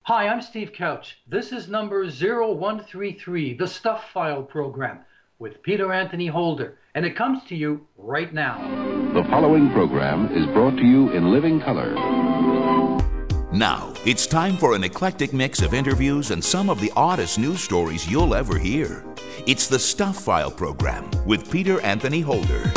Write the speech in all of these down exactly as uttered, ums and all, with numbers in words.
Hi, I'm Steve Couch. This is number zero one three three, the Stuff File program with Peter Anthony Holder, and it comes to you right now. The following program is brought to you in living color. Now, it's time for an eclectic mix of interviews and some of the oddest news stories you'll ever hear. It's the Stuff File program with Peter Anthony Holder.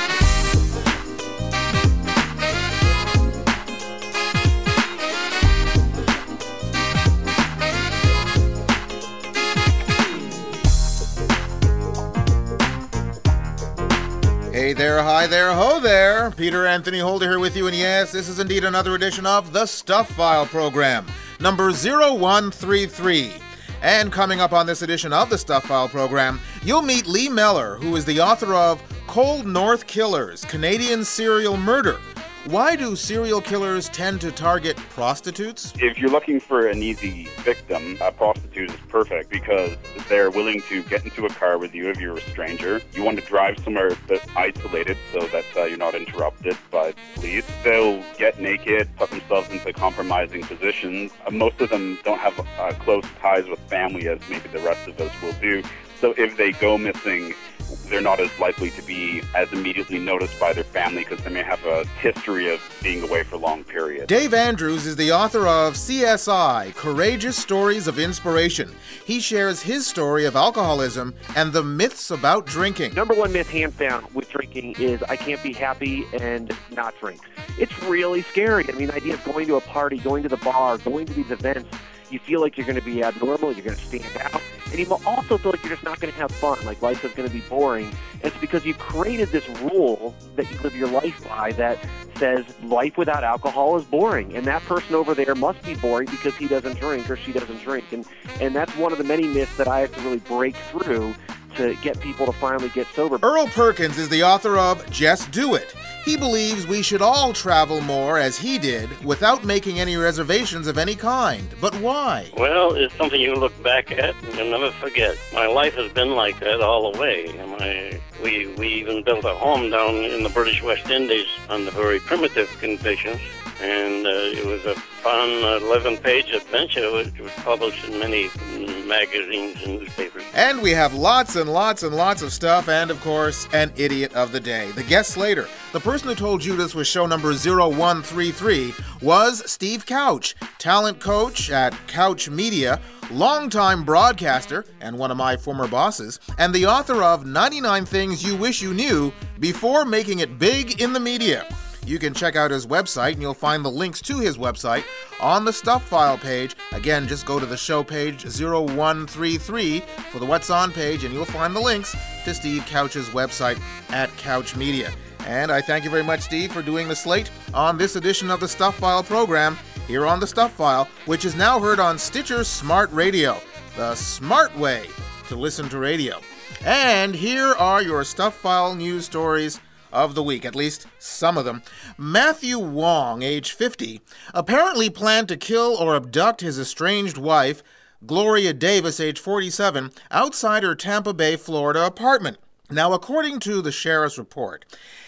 Hey there, hi there, ho there. Peter Anthony Holder here with you, and yes, this is indeed another edition of the Stuff File program, number zero one three three. And coming up on this edition of the Stuff File program, you'll meet Lee Meller, who is the author of Cold North Killers, Canadian Serial Murder. Why do serial killers tend to target prostitutes? If you're looking for an easy victim, a prostitute is perfect because they're willing to get into a car with you if you're a stranger. You want to drive somewhere that's isolated so that uh, you're not interrupted by police. They'll get naked, put themselves into compromising positions. Uh, most of them don't have uh, close ties with family as maybe the rest of us will do. So if they go missing, they're not as likely to be as immediately noticed by their family because they may have a history of being away for long periods. Dave Andrews is the author of C S I, Courageous Stories of Inspiration. He shares his story of alcoholism and the myths about drinking. Number one myth, hands down, with drinking is I can't be happy and not drink. It's really scary. I mean, the idea of going to a party, going to the bar, going to these events, you feel like you're going to be abnormal, you're going to stand out, and you also feel like you're just not going to have fun, like life is going to be boring. And it's because you created this rule that you live your life by that says life without alcohol is boring, and that person over there must be boring because he doesn't drink or she doesn't drink. And, and that's one of the many myths that I have to really break through to get people to finally get sober. Earl Perkins is the author of Just Do It. He believes we should all travel more as he did without making any reservations of any kind. But why? Well, it's something you look back at and you'll never forget. My life has been like that all the way. My, we, we even built a home down in the British West Indies under very primitive conditions. And uh, it was a fun eleven-page adventure which was published in many magazines and newspapers. And we have lots and lots and lots of stuff, and of course, an idiot of the day. The guest later, the person who told you this was show number zero one three three, was Steve Couch, talent coach at Couch Media, longtime broadcaster and one of my former bosses, and the author of ninety-nine Things You Wish You Knew Before Making It Big in the Media. You can check out his website, and you'll find the links to his website on the Stuff File page. Again, just go to the show page zero one three three for the What's On page, and you'll find the links to Steve Couch's website at Couch Media. And I thank you very much, Steve, for doing the slate on this edition of the Stuff File program here on the Stuff File, which is now heard on Stitcher Smart Radio, the smart way to listen to radio. And here are your Stuff File news stories of the week, at least some of them. Matthew Wong, age fifty, apparently planned to kill or abduct his estranged wife, Gloria Davis, age forty-seven, outside her Tampa Bay, Florida apartment. Now, according to the sheriff's report,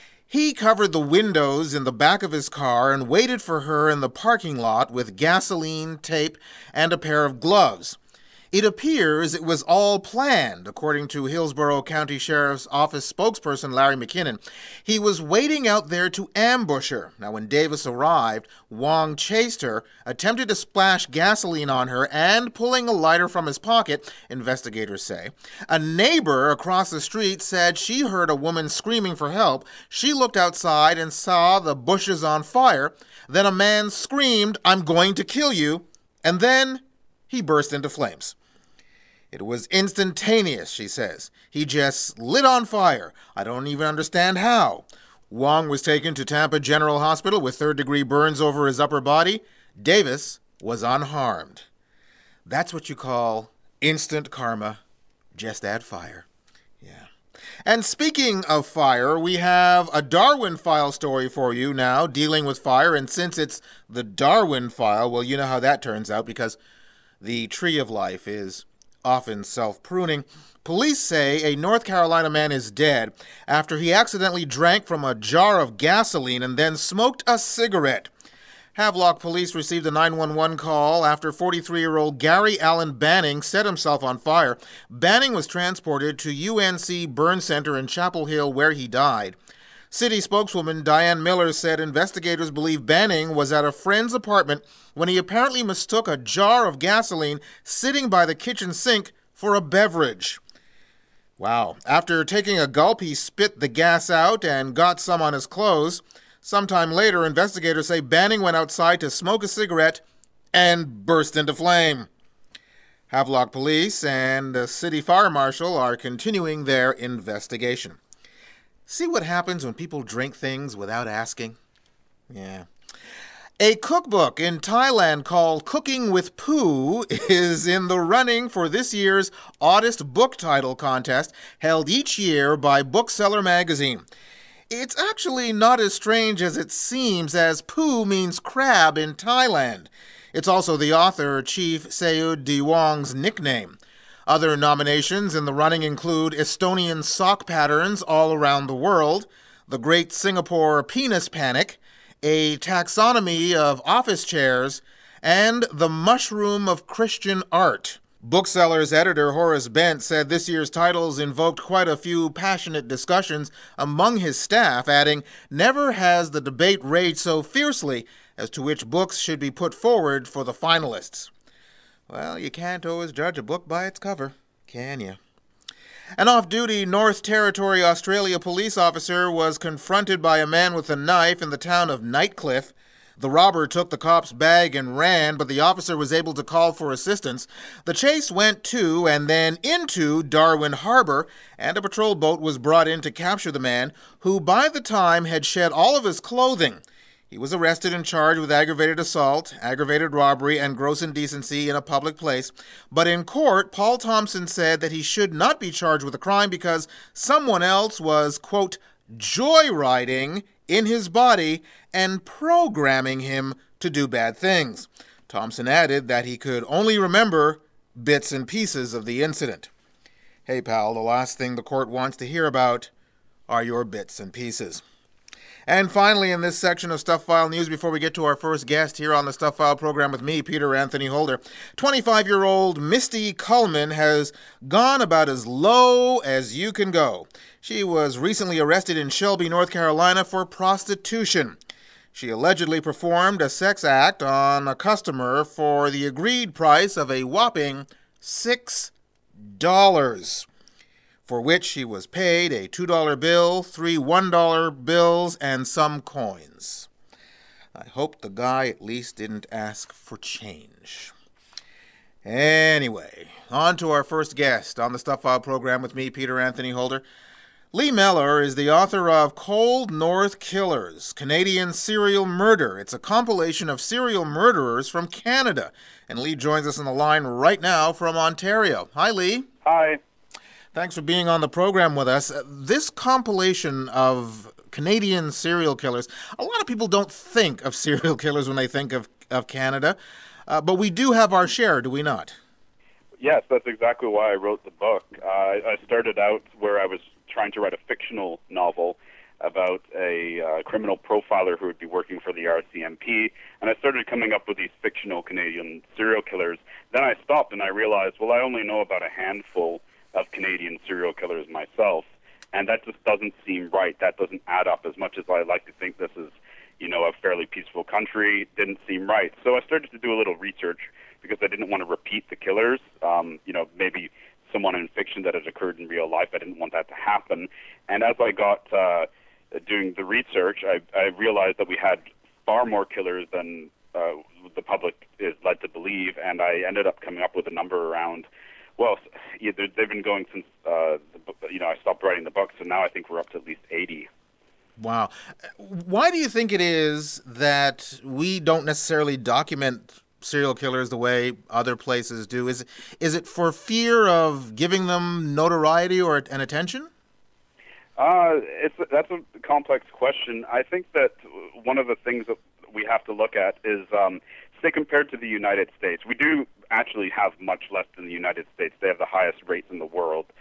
he covered the windows in the back of his car and waited for her in the parking lot with gasoline, tape, and a pair of gloves. It appears it was all planned, according to Hillsborough County Sheriff's Office spokesperson Larry McKinnon. He was waiting out there to ambush her. Now, when Davis arrived, Wong chased her, attempted to splash gasoline on her, and pulling a lighter from his pocket, investigators say. A neighbor across the street said she heard a woman screaming for help. She looked outside and saw the bushes on fire. Then a man screamed, "I'm going to kill you," and then he burst into flames. It was instantaneous, she says. He just lit on fire. I don't even understand how. Wong was taken to Tampa General Hospital with third-degree burns over his upper body. Davis was unharmed. That's what you call instant karma. Just add fire. Yeah. And speaking of fire, we have a Darwin File story for you now, dealing with fire. And since it's the Darwin File, well, you know how that turns out, because the tree of life is often self-pruning. Police say a North Carolina man is dead after he accidentally drank from a jar of gasoline and then smoked a cigarette. Havelock police received a nine one one call after forty-three-year-old Gary Allen Banning set himself on fire. Banning was transported to U N C Burn Center in Chapel Hill, where he died. City spokeswoman Diane Miller said investigators believe Banning was at a friend's apartment when he apparently mistook a jar of gasoline sitting by the kitchen sink for a beverage. Wow. After taking a gulp, he spit the gas out and got some on his clothes. Sometime later, investigators say Banning went outside to smoke a cigarette and burst into flame. Havelock Police and the City Fire Marshal are continuing their investigation. See what happens when people drink things without asking? Yeah. A cookbook in Thailand called Cooking with Poo is in the running for this year's Oddest Book Title contest held each year by Bookseller magazine. It's actually not as strange as it seems, as poo means crab in Thailand. It's also the author, Chief Seud Dewong's nickname. Other nominations in the running include Estonian sock patterns all around the world, the Great Singapore Penis Panic, a taxonomy of office chairs, and the mushroom of Christian art. Bookseller's editor Horace Bent said this year's titles invoked quite a few passionate discussions among his staff, adding, "Never has the debate raged so fiercely as to which books should be put forward for the finalists." Well, you can't always judge a book by its cover, can you? An off-duty North Territory, Australia police officer was confronted by a man with a knife in the town of Nightcliff. The robber took the cop's bag and ran, but the officer was able to call for assistance. The chase went to and then into Darwin Harbor, and a patrol boat was brought in to capture the man, who by the time had shed all of his clothing. He was arrested and charged with aggravated assault, aggravated robbery, and gross indecency in a public place. But in court, Paul Thompson said that he should not be charged with a crime because someone else was, quote, joyriding in his body and programming him to do bad things. Thompson added that he could only remember bits and pieces of the incident. Hey, pal, the last thing the court wants to hear about are your bits and pieces. And finally, in this section of Stuff File News, before we get to our first guest here on the Stuff File program with me, Peter Anthony Holder, twenty-five-year-old Misty Cullman has gone about as low as you can go. She was recently arrested in Shelby, North Carolina for prostitution. She allegedly performed a sex act on a customer for the agreed price of a whopping six dollars. For which she was paid a two dollar bill, three one dollar bills, and some coins. I hope the guy at least didn't ask for change. Anyway, on to our first guest on the Stuff File program with me, Peter Anthony Holder. Lee Mellor is the author of Cold North Killers, Canadian Serial Murder. It's a compilation of serial murderers from Canada. And Lee joins us on the line right now from Ontario. Hi, Lee. Hi. Thanks for being on the program with us. This compilation of Canadian serial killers, a lot of people don't think of serial killers when they think of, of Canada, uh, but we do have our share, do we not? Yes, that's exactly why I wrote the book. Uh, I started out where I was trying to write a fictional novel about a uh, criminal profiler who would be working for the R C M P, and I started coming up with these fictional Canadian serial killers. Then I stopped and I realized, well, I only know about a handful of Canadian serial killers myself, and that just doesn't seem right. That doesn't add up. As much as I like to think this is, you know, a fairly peaceful country, it didn't seem right. So I started to do a little research because I didn't want to repeat the killers. Um, you know, maybe someone in fiction that had occurred in real life. I didn't want that to happen. And as I got uh, doing the research, I, I realized that we had far more killers than uh, the public is led to believe, and I ended up coming up with a number around. Well, yeah, they've been going since, uh, the, you know, I stopped writing the book, so now I think we're up to at least eighty. Wow. Why do you think it is that we don't necessarily document serial killers the way other places do? Is, is it for fear of giving them notoriety or and attention? Uh, it's that's a complex question. I think that one of the things that we have to look at is, um, say, compared to the United States, we do actually have much less than the United States. They have the highest rates in the world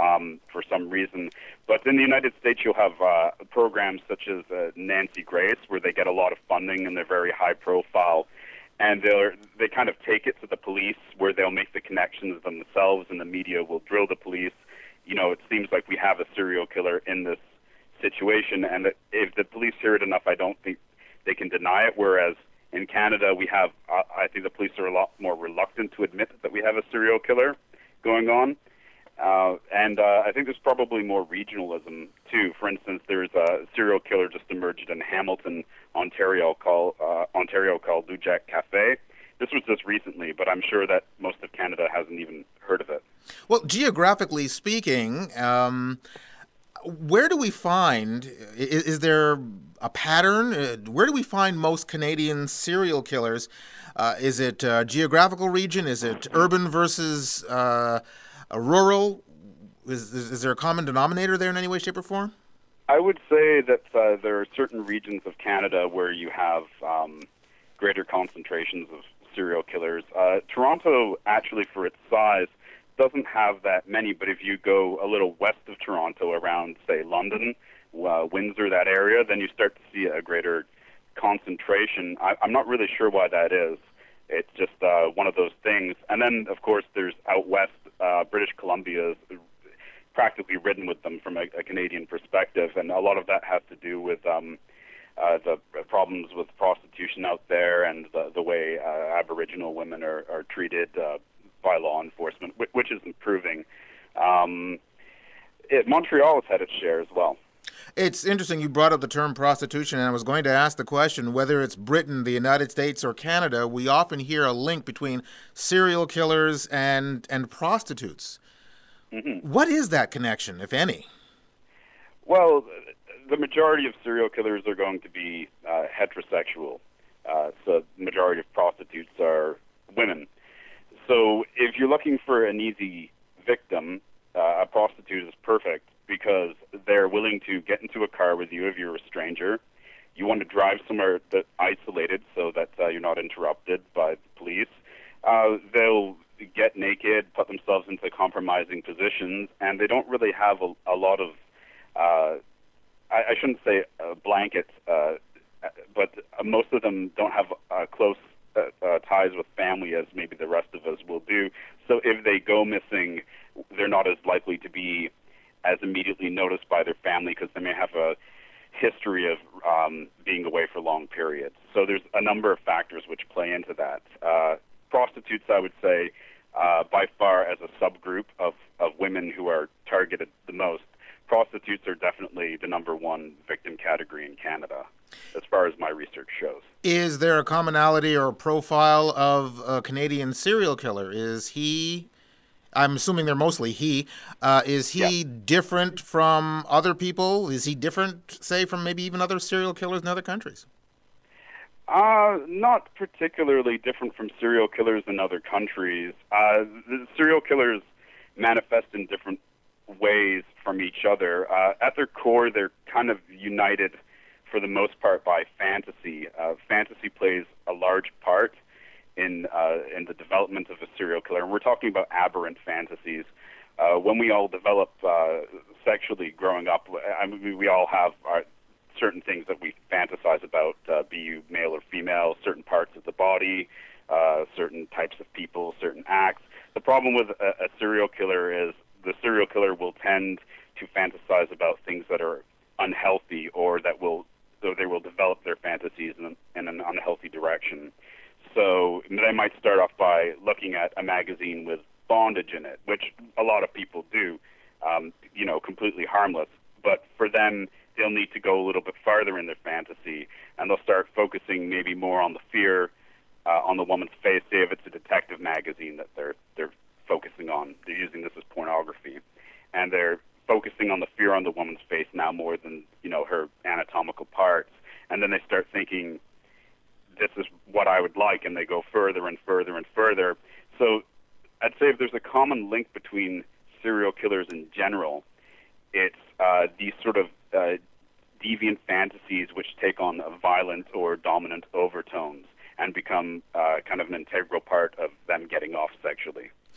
um, for some reason. But in the United States, you'll have uh, programs such as uh, Nancy Grace, where they get a lot of funding and they're very high profile. And they're, they kind of take it to the police, where they'll make the connections themselves, and the media will drill the police. You know, it seems like we have a serial killer in this situation, and if the police hear it enough, I don't think they can deny it. Whereas in Canada, we have, uh, I think the police are a lot more reluctant to admit that we have a serial killer going on. Uh, and uh, I think there's probably more regionalism, too. For instance, there's a serial killer just emerged in Hamilton, Ontario, called, uh, Ontario called Lou Jack Cafe. This was just recently, but I'm sure that most of Canada hasn't even heard of it. Well, geographically speaking, um, where do we find, is, is there a pattern? Uh, where do we find most Canadian serial killers? Uh, is it uh, geographical region? Is it urban versus uh, rural? Is, is, is there a common denominator there in any way, shape, or form? I would say that uh, there are certain regions of Canada where you have um, greater concentrations of serial killers. Uh, Toronto, actually, for its size, doesn't have that many, but if you go a little west of Toronto, around, say, London, uh, Windsor, that area, then you start to see a greater concentration. I, I'm not really sure why that is. It's just uh, one of those things. And then, of course, there's out west, uh, British Columbia is practically ridden with them from a, a Canadian perspective, and a lot of that has to do with um, uh, the problems with prostitution out there and the, the way uh, Aboriginal women are, are treated uh, by law enforcement, which, which is improving. Um, it, Montreal has had its share as well. It's interesting you brought up the term prostitution, and I was going to ask the question whether it's Britain, the United States, or Canada. We often hear a link between serial killers and, and prostitutes. Mm-hmm. What is that connection, if any? Well, the majority of serial killers are going to be uh, heterosexual. Uh, so the majority of prostitutes are women. So if you're looking for an easy victim, uh, a prostitute is perfect because they're willing to get into a car with you if you're a stranger. You want to drive somewhere that's isolated so that uh, you're not interrupted by the police. Uh, they'll get naked, put themselves into compromising positions, and they don't really have a, a lot of, uh, I, I shouldn't say uh, blankets, uh, but most of them don't have uh, close uh, uh, ties with family as maybe the rest of us will do. So if they go missing, they're not as likely to be as immediately noticed by their family because they may have a history of um, being away for long periods. So there's a number of factors which play into that. Uh, prostitutes, I would say, uh, by far as a subgroup of, of women who are targeted the most, prostitutes are definitely the number one victim category in Canada, as far as my research shows. Is there a commonality or a profile of a Canadian serial killer? Is he... I'm assuming they're mostly he. Uh, is he yeah. different from other people? Is he different, say, from maybe even other serial killers in other countries? Uh, not particularly different from serial killers in other countries. Uh, the serial killers manifest in different ways from each other. Uh, at their core, they're kind of united, for the most part, by fantasy. Uh, fantasy plays a large part in uh, in the development of a serial killer. And we're talking about aberrant fantasies. Uh, when we all develop uh, sexually growing up, I mean, we all have our, certain things that we fantasize about, uh, be you male or female, certain parts of the body, uh, certain types of people, certain acts. The problem with a, a serial killer is the serial killer will tend to fantasize about things that are unhealthy or that will, so they will develop their fantasies in, in an unhealthy direction. So they might start off by looking at a magazine with bondage in it, which a lot of people do, um, you know, completely harmless. But for them, they'll need to go a little bit farther in their fantasy, and they'll start focusing maybe more on the fear uh, on the woman's face. Say if it's a detective magazine that they're they're focusing on, they're using this as pornography, and they're focusing on the fear on the woman's face now more than, you know, her anatomical parts. And then they start thinking, this is what I would like, and they go further and further and further. So I'd say if there's a common link between serial killers in general, it's uh, these sort of uh, deviant fantasies which take on a violent or dominant overtones and become uh, kind of an integral part of them getting off sexually.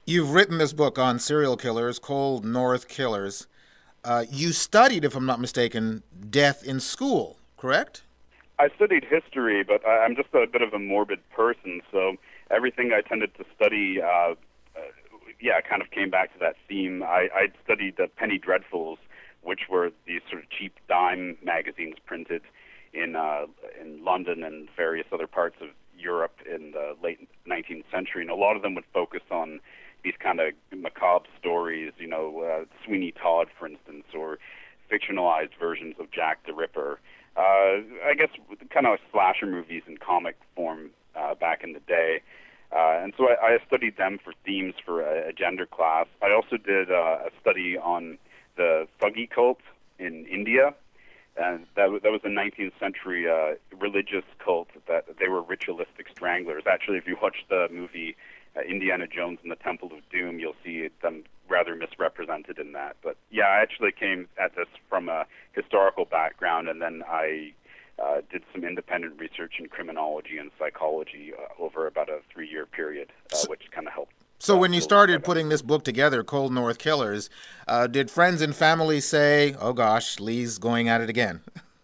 You've written this book on serial killers, Cold North Killers. Uh, you studied, if I'm not mistaken, death in school, correct? I studied history, but I- I'm just a bit of a morbid person, so everything I tended to study, uh, uh, yeah, kind of came back to that theme. I, I studied the Penny Dreadfuls, which were these sort of cheap dime magazines printed in uh, in London and various other parts of Europe in the late nineteenth century, and a lot of them would focus on these kind of macabre stories, you know, uh, Sweeney Todd, for instance, or fictionalized versions of Jack the Ripper. Uh, I guess kind of slasher movies in comic form uh, back in the day. Uh, and so I, I studied them for themes for a, a gender class. I also did uh, a study on the Thuggee cult in India. And that, w- that was a nineteenth century uh, religious cult that they were ritualistic stranglers. Actually, if you watch the movie uh, Indiana Jones and the Temple of Doom, you'll see them rather misrepresented in that. But yeah, I actually came at this from a historical background, and then I uh, did some independent research in criminology and psychology uh, over about a three-year period, uh, which kind of helped. So uh, when you build started that up. putting this book together, Cold North Killers, uh, did friends and family say, oh gosh, Lee's going at it again?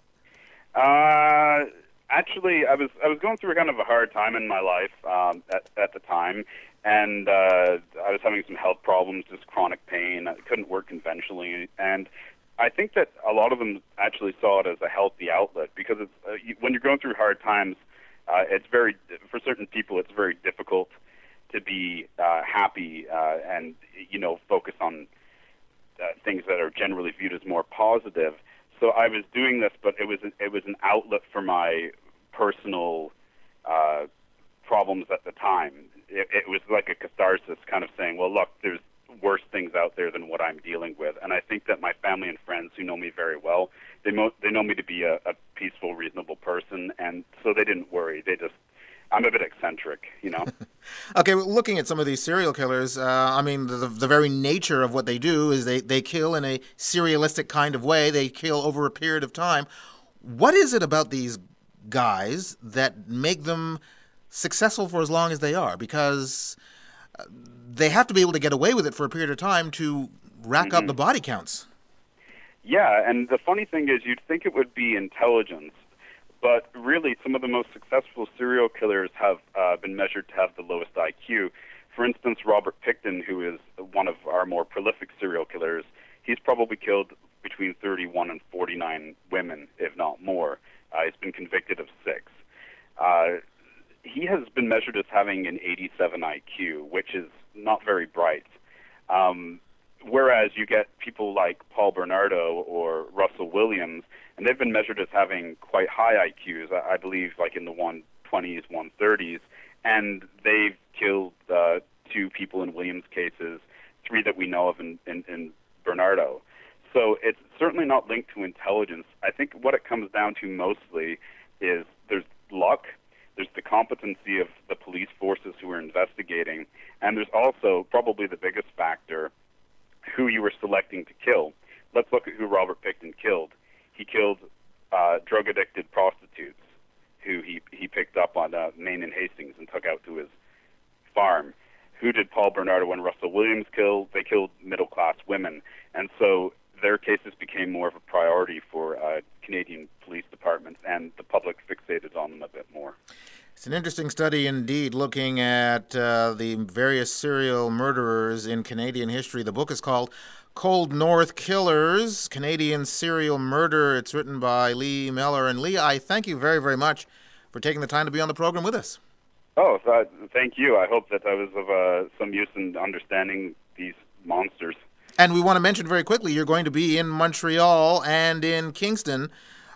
Uh, actually, I was I was going through kind of a hard time in my life um, at at the time, and uh, I was having some health problems, just chronic pain. I couldn't work conventionally, and I think that a lot of them actually saw it as a healthy outlet because it's, uh, you, when you're going through hard times, uh, it's very for certain people it's very difficult to be uh, happy uh, and you know focus on uh, things that are generally viewed as more positive. So I was doing this, but it was it was an outlet for my personal uh, problems at the time. It, it was like a catharsis, kind of saying, "Well, look, there's worse things out there than what I'm dealing with." And I think that my family and friends, who know me very well, they mo- they know me to be a, a peaceful, reasonable person, and so they didn't worry. They just I'm a bit eccentric, you know. Okay, well, looking at some of these serial killers, uh, I mean, the, the very nature of what they do is they, they kill in a serialistic kind of way. They kill over a period of time. What is it about these guys that make them successful for as long as they are? Because uh, they have to be able to get away with it for a period of time to rack Mm-hmm. up the body counts. Yeah, and the funny thing is you'd think it would be intelligence, but really some of the most successful serial killers have uh, been measured to have the lowest I Q. For instance, Robert Pickton, who is one of our more prolific serial killers, he's probably killed between thirty-one and forty-nine women, if not more. Uh, he's been convicted of six. Uh, he has been measured as having an eighty-seven I Q, which is not very bright. Um, whereas you get people like Paul Bernardo or Russell Williams, and they've been measured as having quite high I Qs, I, I believe like in the one twenties, one thirties, and they've killed uh, two people in Williams' cases, three that we know of in, in, in Bernardo. So it's certainly not linked to intelligence. I think what it comes down to mostly is there's luck, there's the competency of the police forces who are investigating, and there's also probably the biggest factor, who you were selecting to kill. Let's look at who Robert Pickton killed. He killed uh, drug-addicted prostitutes who he, he picked up on uh, Maine and Hastings and took out to his farm. Who did Paul Bernardo and Russell Williams kill? They killed middle-class women. And so their cases became more of a priority for uh, Canadian police departments, and the public fixated on them a bit more. It's an interesting study indeed, looking at uh, the various serial murderers in Canadian history. The book is called Cold North Killers, Canadian Serial Murder. It's written by Lee Meller. And Lee, I thank you very, very much for taking the time to be on the program with us. Oh, uh, thank you. I hope that I was of uh, some use in understanding these monsters. And we want to mention very quickly, you're going to be in Montreal and in Kingston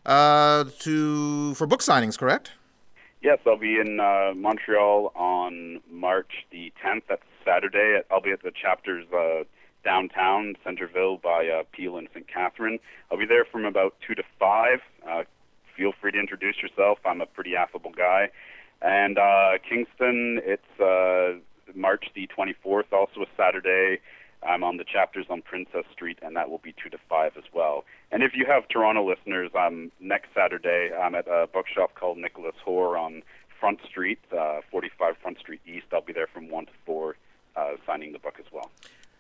uh, to for book signings, correct? Yes, I'll be in uh, Montreal on March the tenth. That's Saturday. I'll be at the chapters uh, downtown, Centerville by uh, Peel and Saint Catherine. I'll be there from about two to five. Uh, feel free to introduce yourself. I'm a pretty affable guy. And uh, Kingston, it's uh, March the twenty-fourth, also a Saturday. I'm on the chapters on Princess Street, and that will be two to five as well. And if you have Toronto listeners, um, next Saturday I'm at a bookshop called Nicholas Hoare on Front Street, uh, forty-five Front Street East. I'll be there from one to four, uh, signing the book as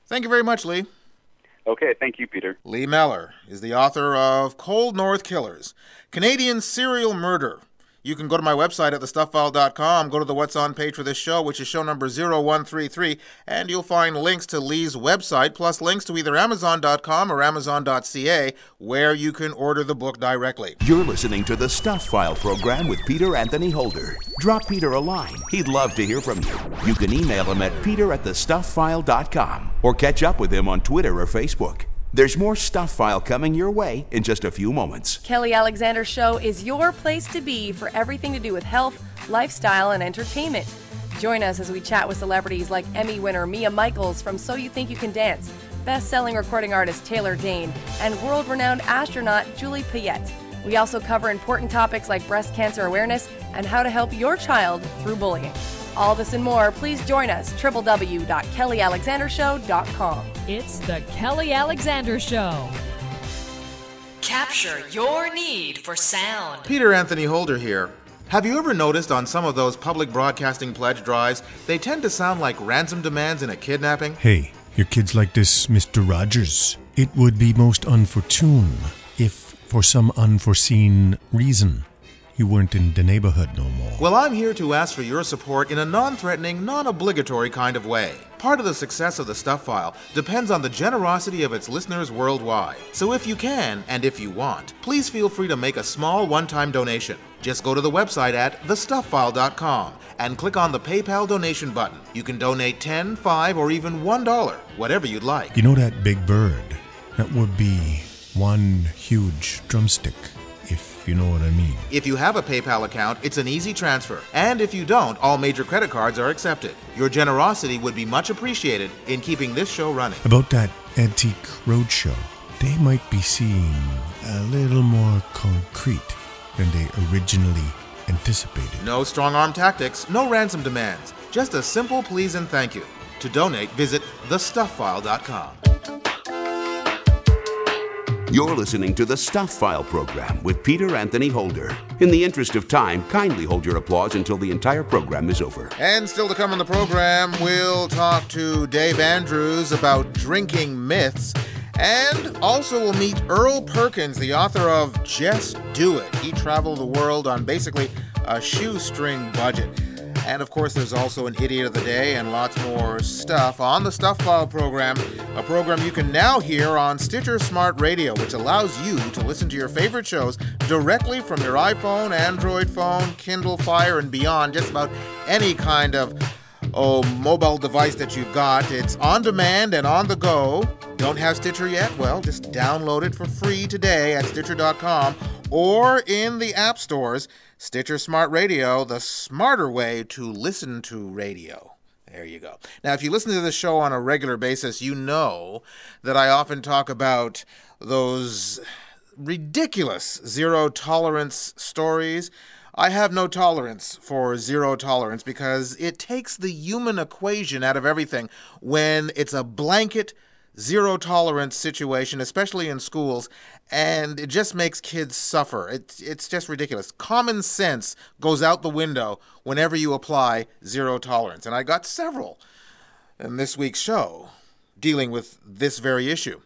Thank you very much, Lee. Okay, thank you, Peter. Lee Meller is the author of Cold North Killers, Canadian Serial Murder. You can go to my website at the stuff file dot com, go to the What's On page for this show, which is show number zero one three three, and you'll find links to Lee's website, plus links to either amazon dot com or amazon dot c a, where you can order the book directly. You're listening to the Stuff File program with Peter Anthony Holder. Drop Peter a line. He'd love to hear from you. You can email him at peter at the stuff file dot com or catch up with him on Twitter or Facebook. There's more Stuff File coming your way in just a few moments. Kelly Alexander Show is your place to be for everything to do with health, lifestyle, and entertainment. Join us as we chat with celebrities like Emmy winner Mia Michaels from So You Think You Can Dance, best-selling recording artist Taylor Dane, and world-renowned astronaut Julie Payette. We also cover important topics like breast cancer awareness and how to help your child through bullying. All this and more, please join us, w w w dot kelly alexander show dot com. It's the Kelly Alexander Show. Capture your need for sound. Peter Anthony Holder here. Have you ever noticed on some of those public broadcasting pledge drives, they tend to sound like ransom demands in a kidnapping? Hey, your kids like this, Mister Rogers. It would be most unfortune if, for some unforeseen reason, you weren't in the neighborhood no more. Well, I'm here to ask for your support in a non-threatening, non-obligatory kind of way. Part of the success of the Stuff File depends on the generosity of its listeners worldwide. So if you can, and if you want, please feel free to make a small one-time donation. Just go to the website at the stuff file dot com and click on the PayPal donation button. You can donate ten dollars, five dollars, or even one dollar, whatever you'd like. You know that big bird? That would be one huge drumstick, if you know what I mean. If you have a PayPal account, it's an easy transfer. And if you don't, all major credit cards are accepted. Your generosity would be much appreciated in keeping this show running. About that Antique Roadshow, they might be seeing a little more concrete than they originally anticipated. No strong-arm tactics, no ransom demands. Just a simple please and thank you. To donate, visit the stuff file dot com. You're listening to the Stuff File program with Peter Anthony Holder. In the interest of time, kindly hold your applause until the entire program is over. And still to come on the program, we'll talk to Dave Andrews about drinking myths. And also we'll meet Earl Perkins, the author of Just Do It. He traveled the world on basically a shoestring budget. And of course, there's also an Idiot of the Day and lots more stuff on the Stuff File program, a program you can now hear on Stitcher Smart Radio, which allows you to listen to your favorite shows directly from your iPhone, Android phone, Kindle Fire, and beyond, just about any kind of oh, mobile device that you've got. It's on demand and on the go. Don't have Stitcher yet? Well, just download it for free today at stitcher dot com or in the app stores. Stitcher Smart Radio, the smarter way to listen to radio. There you go. Now, if you listen to this show on a regular basis, you know that I often talk about those ridiculous zero-tolerance stories. I have no tolerance for zero tolerance because it takes the human equation out of everything when it's a blanket zero-tolerance situation, especially in schools, and it just makes kids suffer. It's, it's just ridiculous. Common sense goes out the window whenever you apply zero tolerance. And I got several in this week's show dealing with this very issue.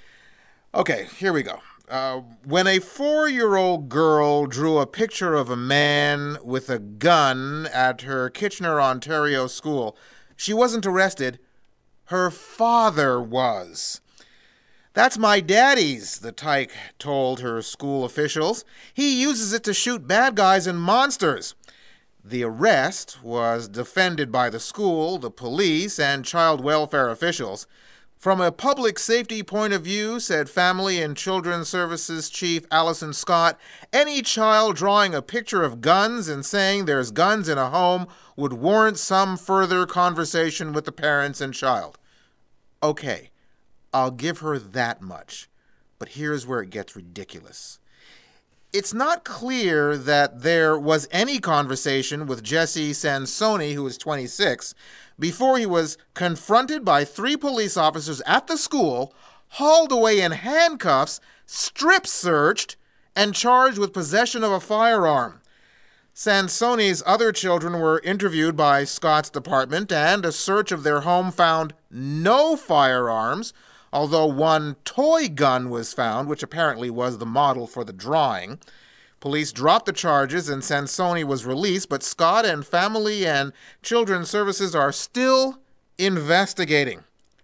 Okay, here we go. Uh, when a four-year-old girl drew a picture of a man with a gun at her Kitchener, Ontario school, she wasn't arrested. Her father was. That's my daddy's, the tyke told her school officials. He uses it to shoot bad guys and monsters. The arrest was defended by the school, the police, and child welfare officials. From a public safety point of view, said Family and Children's Services Chief Allison Scott, any child drawing a picture of guns and saying there's guns in a home would warrant some further conversation with the parents and child. Okay, I'll give her that much, but here's where it gets ridiculous. It's not clear that there was any conversation with Jesse Sansoni, who was twenty-six, before he was confronted by three police officers at the school, hauled away in handcuffs, strip-searched, and charged with possession of a firearm. Sansoni's other children were interviewed by Scott's department, and a search of their home found no firearms, although one toy gun was found, which apparently was the model for the drawing. Police dropped the charges and Sansoni was released, but Scott and Family and Children's Services are still investigating.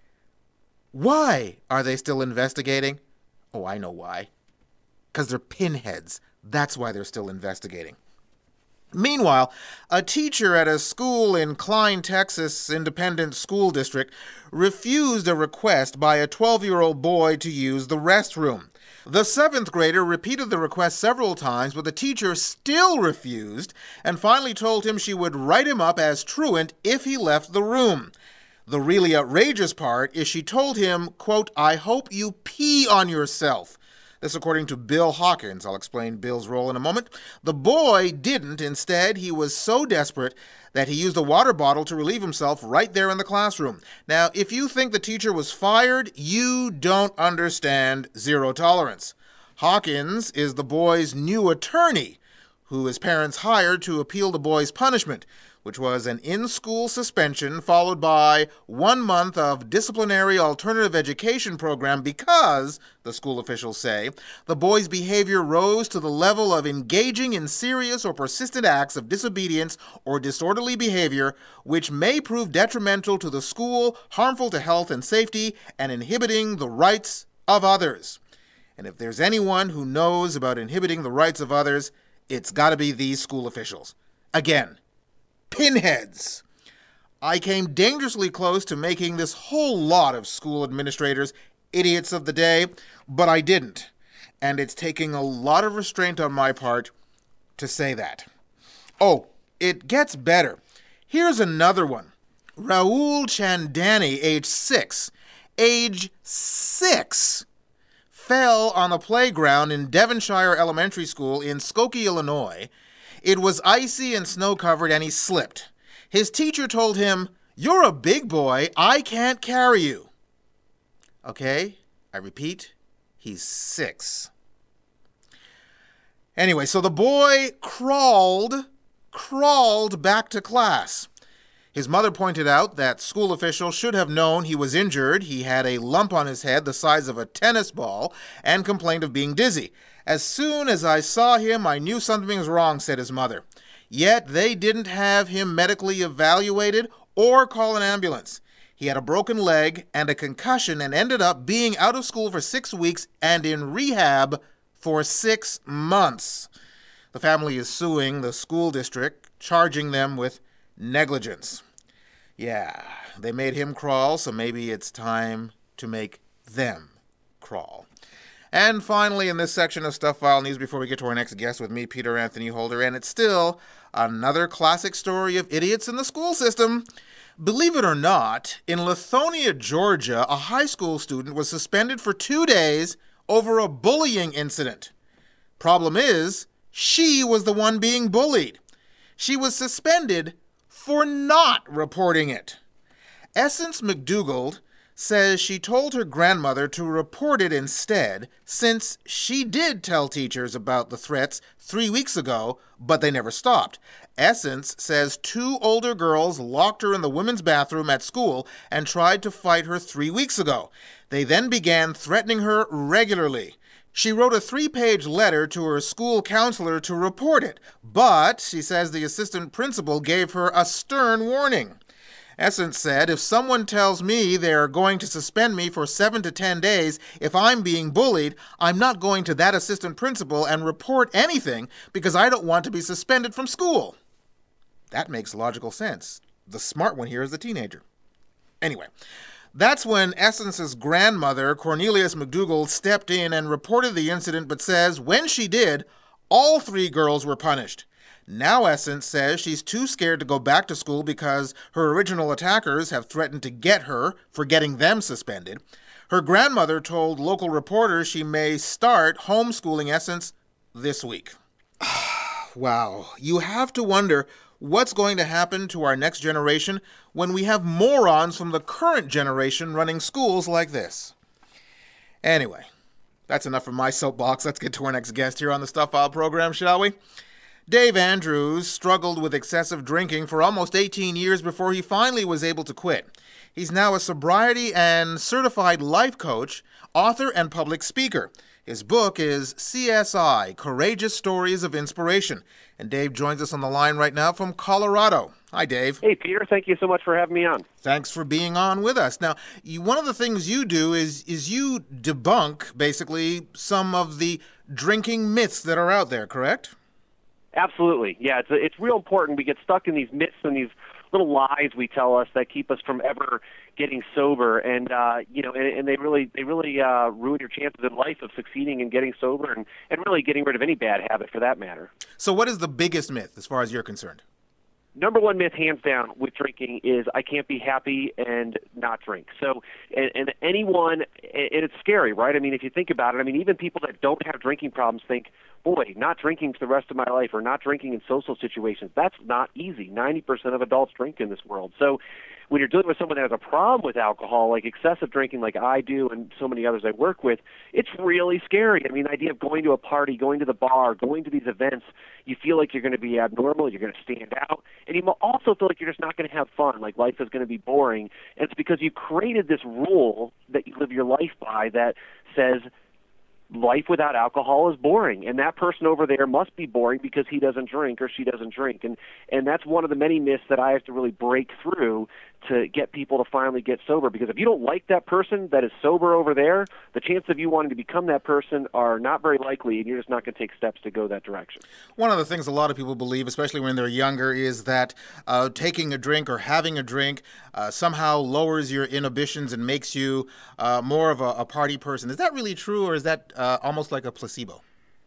Why are they still investigating? Oh, I know why. Because they're pinheads. That's why they're still investigating. Meanwhile, a teacher at a school in Klein, Texas Independent School District refused a request by a twelve-year-old boy to use the restroom. The seventh grader repeated the request several times, but the teacher still refused and finally told him she would write him up as truant if he left the room. The really outrageous part is she told him, quote, "I hope you pee on yourself." This according to Bill Hawkins. I'll explain Bill's role in a moment. The boy didn't. Instead, he was so desperate that he used a water bottle to relieve himself right there in the classroom. Now, if you think the teacher was fired, you don't understand zero tolerance. Hawkins is the boy's new attorney, who his parents hired to appeal the boy's punishment, which was an in-school suspension followed by one month of disciplinary alternative education program because, the school officials say, the boy's behavior rose to the level of engaging in serious or persistent acts of disobedience or disorderly behavior, which may prove detrimental to the school, harmful to health and safety, and inhibiting the rights of others. And if there's anyone who knows about inhibiting the rights of others, it's got to be these school officials. Again, pinheads. I came dangerously close to making this whole lot of school administrators idiots of the day, but I didn't. And it's taking a lot of restraint on my part to say that. Oh, it gets better. Here's another one. Raul Chandani, age six, age six, fell on the playground in Devonshire Elementary School in Skokie, Illinois. It was icy and snow-covered, and he slipped. His teacher told him, "You're a big boy. I can't carry you." Okay, I repeat, he's six. Anyway, so the boy crawled, crawled back to class. His mother pointed out that school officials should have known he was injured. He had a lump on his head the size of a tennis ball and complained of being dizzy. "As soon as I saw him, I knew something was wrong," said his mother. Yet they didn't have him medically evaluated or call an ambulance. He had a broken leg and a concussion and ended up being out of school for six weeks and in rehab for six months. The family is suing the school district, charging them with negligence. Yeah, they made him crawl, so maybe it's time to make them crawl. And finally, in this section of Stuff File News, before we get to our next guest with me, Peter Anthony Holder, and it's still another classic story of idiots in the school system. Believe it or not, in Lithonia, Georgia, a high school student was suspended for two days over a bullying incident. Problem is, she was the one being bullied. She was suspended for not reporting it. Essence McDougald says she told her grandmother to report it instead, since she did tell teachers about the threats three weeks ago, but they never stopped. Essence says two older girls locked her in the women's bathroom at school and tried to fight her three weeks ago. They then began threatening her regularly. She wrote a three-page letter to her school counselor to report it, but she says the assistant principal gave her a stern warning. Essence said, "If someone tells me they're going to suspend me for seven to ten days if I'm being bullied, I'm not going to that assistant principal and report anything because I don't want to be suspended from school." That makes logical sense. The smart one here is the teenager. Anyway, that's when Essence's grandmother, Cornelius McDougald, stepped in and reported the incident, but says when she did, all three girls were punished. Now Essence says she's too scared to go back to school because her original attackers have threatened to get her for getting them suspended. Her grandmother told local reporters she may start homeschooling Essence this week. Wow, you have to wonder what's going to happen to our next generation when we have morons from the current generation running schools like this. Anyway, that's enough from my soapbox. Let's get to our next guest here on the Stuff File program, shall we? Dave Andrews struggled with excessive drinking for almost eighteen years before he finally was able to quit. He's now a sobriety and certified life coach, author, and public speaker. His book is C S I, Courageous Stories of Inspiration. And Dave joins us on the line right now from Colorado. Hi, Dave. Hey, Peter. Thank you so much for having me on. Thanks for being on with us. Now, you, one of the things you do is is you debunk, basically, some of the drinking myths that are out there, correct? Absolutely. Yeah, it's it's real important. We get stuck in these myths and these little lies we tell us that keep us from ever getting sober, and uh, you know, and, and they really they really uh, ruin your chances in life of succeeding and getting sober, and, and really getting rid of any bad habit for that matter. So, what is the biggest myth as far as you're concerned? Number one myth, hands down, with drinking is I can't be happy and not drink. So, and, and anyone, and it's scary, right? I mean, if you think about it, I mean, even people that don't have drinking problems think, boy, not drinking for the rest of my life or not drinking in social situations, that's not easy. ninety percent of adults drink in this world. So when you're dealing with someone that has a problem with alcohol, like excessive drinking like I do and so many others I work with, it's really scary. I mean, the idea of going to a party, going to the bar, going to these events, you feel like you're going to be abnormal, you're going to stand out, and you also feel like you're just not going to have fun, like life is going to be boring. And it's because you created this rule that you live your life by that says life without alcohol is boring, and that person over there must be boring because he doesn't drink or she doesn't drink. And and that's one of the many myths that I have to really break through to get people to finally get sober, because if you don't like that person that is sober over there, the chances of you wanting to become that person are not very likely, and you're just not going to take steps to go that direction. One of the things a lot of people believe, especially when they're younger, is that uh, taking a drink or having a drink uh, somehow lowers your inhibitions and makes you uh, more of a, a party person. Is that really true, or is that uh, almost like a placebo?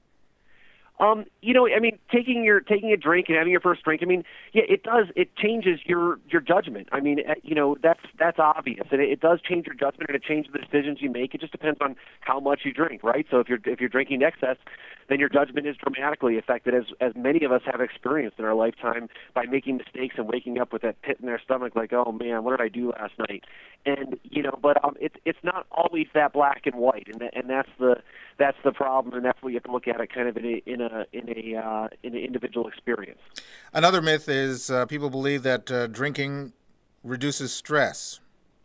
Um, you know, I mean, taking your taking a drink and having your first drink, I mean, yeah, it does. It changes your your judgment. I mean, you know, that's that's obvious, and it, it does change your judgment, and it changes the decisions you make. It just depends on how much you drink, right? So if you're if you're drinking excess, then your judgment is dramatically affected, as as many of us have experienced in our lifetime by making mistakes and waking up with that pit in their stomach, like, oh man, what did I do last night? And you know, but um, it's it's not always that black and white, and th- and that's the that's the problem, and that's what you have to look at it kind of in a in a in a uh, in an individual experience. Another myth is uh, people believe that uh, drinking reduces stress.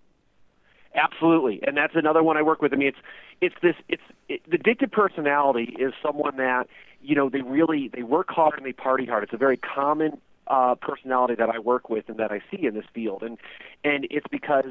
Absolutely, and that's another one I work with. I mean, it's it's this it's it, the addicted personality is someone that, you know, they really they work hard and they party hard. It's a very common uh, personality that I work with and that I see in this field, and and it's because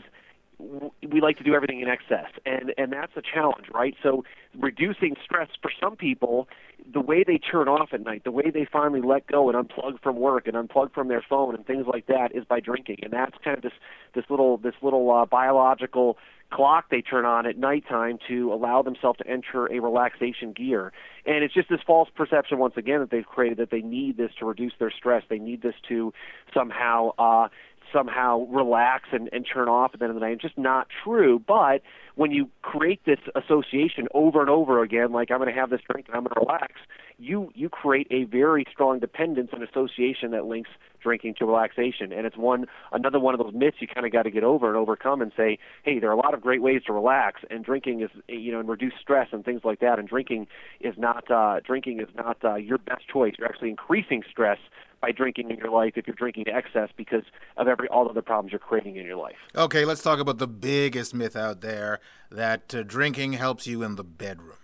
we like to do everything in excess, and and that's a challenge, right? So reducing stress for some people, the way they turn off at night, the way they finally let go and unplug from work and unplug from their phone and things like that, is by drinking. And that's kind of this this little this little uh, biological clock they turn on at nighttime to allow themselves to enter a relaxation gear. And it's just this false perception, once again, that they've created, that they need this to reduce their stress. They need this to somehow uh, somehow relax and, and turn off at the end of the night. It's just not true. But when you create this association over and over again, like I'm going to have this drink and I'm going to relax, you you create a very strong dependence and association that links drinking to relaxation. And it's one another one of those myths you kind of got to get over and overcome and say, hey, there are a lot of great ways to relax, and drinking is, you know, and reduce stress and things like that. And drinking is not uh, drinking is not uh, your best choice. You're actually increasing stress by drinking in your life if you're drinking to excess because of every all of the problems you're creating in your life. Okay, let's talk about the biggest myth out there, that uh, drinking helps you in the bedroom.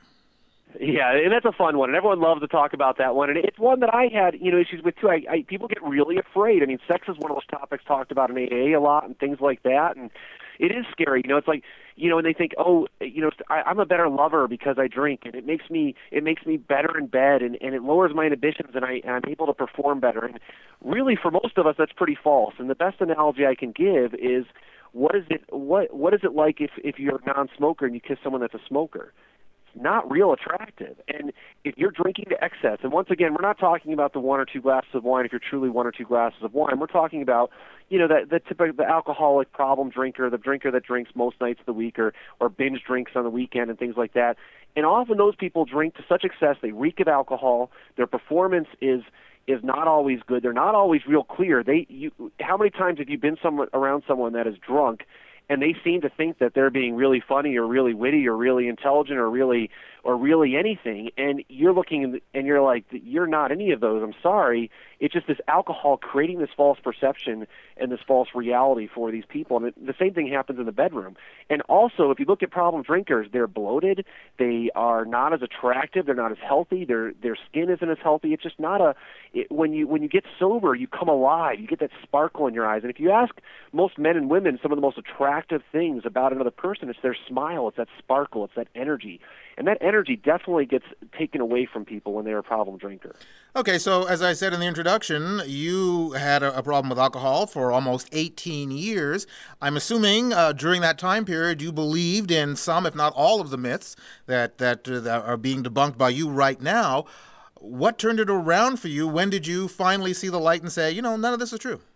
Yeah, and that's a fun one, and everyone loves to talk about that one. And it's one that I had, you know, issues with too. I, I people get really afraid. I mean, sex is one of those topics talked about in A A a lot and things like that, and it is scary. You know, it's like, you know, and they think, oh, you know, I, I'm a better lover because I drink, and it makes me it makes me better in bed, and, and it lowers my inhibitions, and, I, and I'm able to perform better. And really, for most of us, that's pretty false. And the best analogy I can give is, what is it what what is it like if if you're a non-smoker and you kiss someone that's a smoker? Not real attractive. And if you're drinking to excess, and once again, we're not talking about the one or two glasses of wine if you're truly one or two glasses of wine. We're talking about, you know, that the typical the alcoholic problem drinker, the drinker that drinks most nights of the week, or or binge drinks on the weekend and things like that. And often those people drink to such excess, they reek of alcohol. Their performance is is not always good. They're not always real clear. They you how many times have you been someone around someone that is drunk and they seem to think that they're being really funny or really witty or really intelligent or really or really anything, and you're looking and you're like, you're not any of those, I'm sorry. It's just this alcohol creating this false perception and this false reality for these people. And it, the same thing happens in the bedroom. And also, if you look at problem drinkers, they're bloated, they are not as attractive, they're not as healthy, their their skin isn't as healthy. It's just not a it, when you when you get sober, you come alive, you get that sparkle in your eyes. And if you ask most men and women some of the most attractive things about another person, it's their smile, it's that sparkle, it's that energy. And that energy definitely gets taken away from people when they're a problem drinker. Okay, so as I said in the introduction, you had a, a problem with alcohol for almost eighteen years. I'm assuming uh, during that time period you believed in some, if not all, of the myths that, that, uh, that are being debunked by you right now. What turned it around for you? When did you finally see the light and say, you know, none of this is true?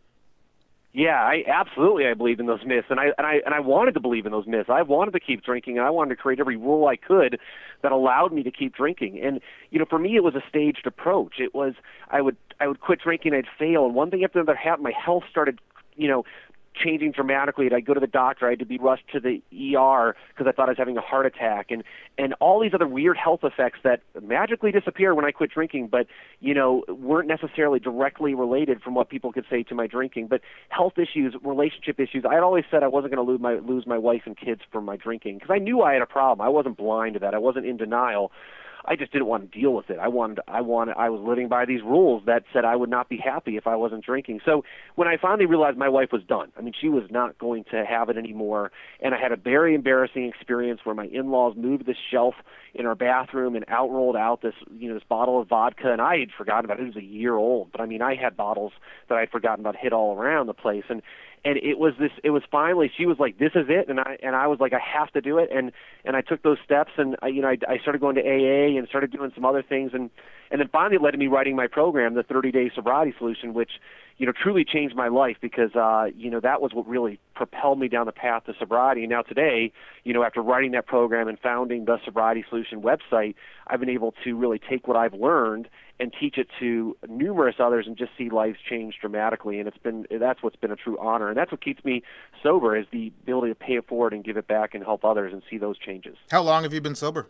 Yeah, I absolutely I believe in those myths, and I and I and I wanted to believe in those myths. I wanted to keep drinking, and I wanted to create every rule I could that allowed me to keep drinking. And you know, for me, it was a staged approach. It was I would I would quit drinking, I'd fail, and one thing after another happened. My health started, you know, changing dramatically. I'd go to the doctor. I had to be rushed to the E R because I thought I was having a heart attack, and and all these other weird health effects that magically disappear when I quit drinking, but you know weren't necessarily directly related from what people could say to my drinking. But health issues, relationship issues. I had always said I wasn't going to lose my lose my wife and kids from my drinking because I knew I had a problem. I wasn't blind to that. I wasn't in denial. I just didn't want to deal with it. I wanted, I wanted, I was living by these rules that said I would not be happy if I wasn't drinking. So when I finally realized my wife was done, I mean, she was not going to have it anymore, and I had a very embarrassing experience where my in-laws moved this shelf in our bathroom and outrolled out this, you know, this bottle of vodka, and I had forgotten about it. It was a year old, but I mean, I had bottles that I had forgotten about hid all around the place, and and it was this. It was finally. She was like, "This is it," and I and I was like, "I have to do it." And and I took those steps, and I, you know, I, I started going to A A and started doing some other things, and and then finally it led to me writing my program, the thirty day Sobriety Solution, which you know truly changed my life because uh, you know that was what really propelled me down the path to sobriety. And now today, you know, after writing that program and founding the Sobriety Solution website, I've been able to really take what I've learned and teach it to numerous others and just see lives change dramatically. And it's been that's what's been a true honor. And that's what keeps me sober, is the ability to pay it forward and give it back and help others and see those changes. How long have you been sober?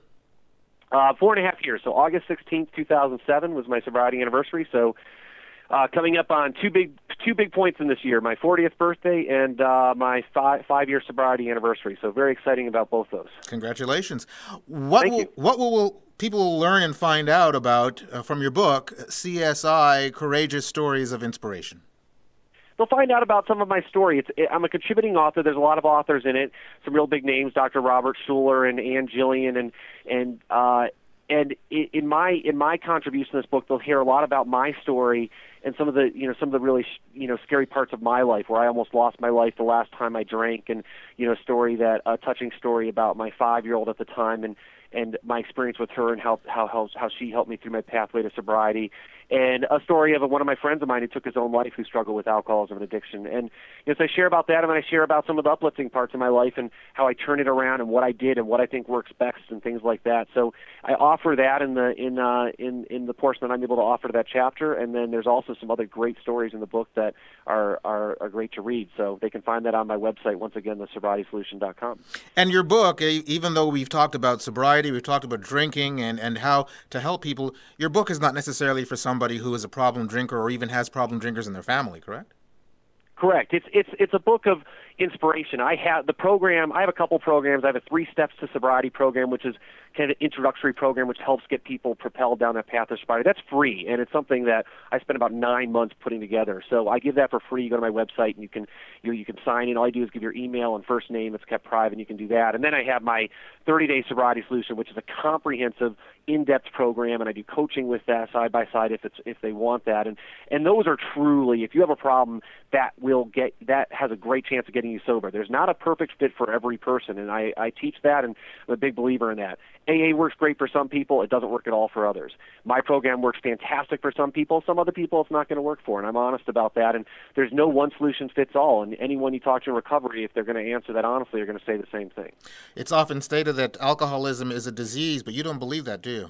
Uh, four and a half years. So August sixteenth, two thousand seven was my sobriety anniversary. So uh, coming up on two big two big points in this year, my fortieth birthday and uh, my five, five-year sobriety anniversary. So very exciting about both those. Congratulations. What Thank will, you. What will, will people will learn and find out about uh, from your book, C S I, Courageous Stories of Inspiration? They'll find out about some of my story. It's, it, I'm a contributing author. There's a lot of authors in it, some real big names, Doctor Robert Schuller and Ann Gillian, and and uh, and in my in my contribution to this book, they'll hear a lot about my story and some of the you know some of the really you know scary parts of my life, where I almost lost my life the last time I drank, and you know a story that a touching story about my five-year-old at the time, and and my experience with her and how how how, how she helped me through my pathway to sobriety. And a story of one of my friends of mine who took his own life, who struggled with alcoholism and addiction. And you know, so I share about that, and then I share about some of the uplifting parts of my life and how I turned it around and what I did and what I think works best and things like that. So I offer that in the in uh, in in the portion that I'm able to offer to that chapter. And then there's also some other great stories in the book that are are, are great to read. So they can find that on my website, once again, the sobriety solution dot com. And your book, even though we've talked about sobriety, we've talked about drinking and, and how to help people, your book is not necessarily for somebody who is a problem drinker or even has problem drinkers in their family, correct? Correct. It's it's it's a book of inspiration. I have the program. I have a couple programs. I have a Three Steps to Sobriety program, which is kind of an introductory program, which helps get people propelled down that path of sobriety. That's free, and it's something that I spent about nine months putting together. So I give that for free. You go to my website, and you can you you can sign in. All you do is give your email and first name. It's kept private, and you can do that. And then I have my thirty day Sobriety Solution, which is a comprehensive, in-depth program, and I do coaching with that side by side if it's if they want that. And and those are truly, if you have a problem, that will get that has a great chance of getting you sober. There's not a perfect fit for every person, and I, I teach that, and I'm a big believer in that. A A works great for some people. It doesn't work at all for others. My program works fantastic for some people. Some other people it's not going to work for, and I'm honest about that. And there's no one solution fits all, and anyone you talk to in recovery, if they're going to answer that honestly, are going to say the same thing. It's often stated that alcoholism is a disease, but you don't believe that, do you?